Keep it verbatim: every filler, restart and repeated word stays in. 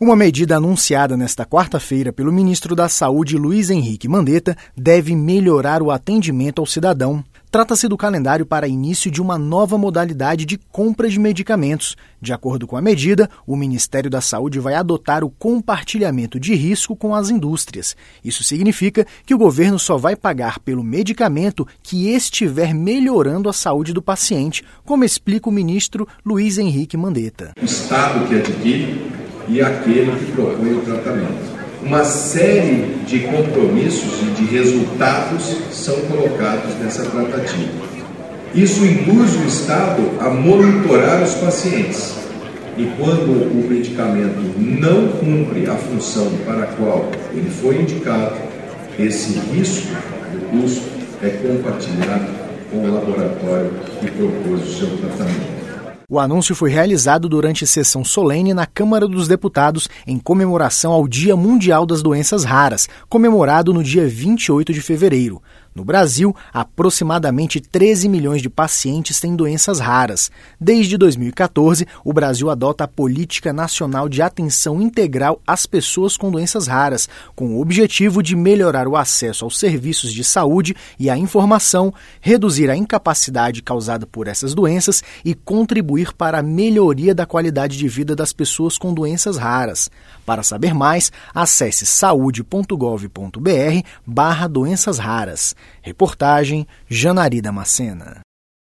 Uma medida anunciada nesta quarta-feira pelo ministro da Saúde, Luiz Henrique Mandetta, deve melhorar o atendimento ao cidadão. Trata-se do calendário para início de uma nova modalidade de compra de medicamentos. De acordo com a medida, o Ministério da Saúde vai adotar o compartilhamento de risco com as indústrias. Isso significa que o governo só vai pagar pelo medicamento que estiver melhorando a saúde do paciente, como explica o ministro Luiz Henrique Mandetta. O Estado que adquire e aquele que propõe o tratamento. Uma série de compromissos e de resultados são colocados nessa tratativa. Isso induz o Estado a monitorar os pacientes. E quando o medicamento não cumpre a função para a qual ele foi indicado, esse risco do custo é compartilhado com o laboratório que propôs o seu tratamento. O anúncio foi realizado durante sessão solene na Câmara dos Deputados em comemoração ao Dia Mundial das Doenças Raras, comemorado no dia vinte e oito de fevereiro. No Brasil, aproximadamente treze milhões de pacientes têm doenças raras. Desde dois mil e quatorze, o Brasil adota a Política Nacional de Atenção Integral às Pessoas com Doenças Raras, com o objetivo de melhorar o acesso aos serviços de saúde e à informação, reduzir a incapacidade causada por essas doenças e contribuir para a melhoria da qualidade de vida das pessoas com doenças raras. Para saber mais, acesse saúde ponto gov ponto br barra doenças raras. Reportagem Janari Damascena.